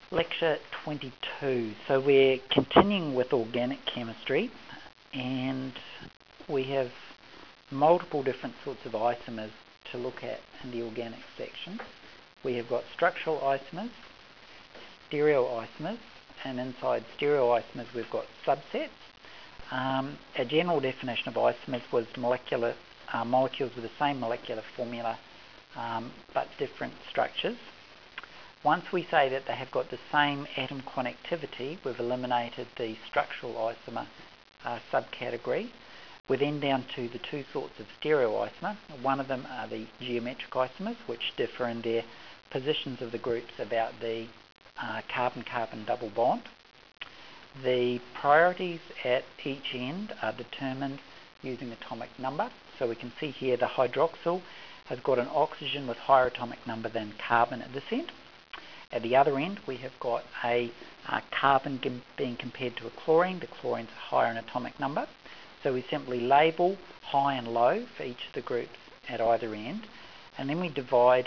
Lecture 22. So we're continuing with organic chemistry, and we have multiple different sorts of isomers to look at in the organic section. We have got structural isomers, stereoisomers, and inside stereoisomers we've got subsets. A general definition of isomers was molecules with the same molecular formula but different structures. Once we say that they have got the same atom connectivity, we've eliminated the structural isomer subcategory. We're then down to the two sorts of stereoisomer. One of them are the geometric isomers, which differ in their positions of the groups about the carbon-carbon double bond. The priorities at each end are determined using atomic number. So we can see here the hydroxyl has got an oxygen with higher atomic number than carbon at this end. At the other end, we have got a carbon being compared to a chlorine. The chlorine's higher in atomic number. So we simply label high and low for each of the groups at either end. And then we divide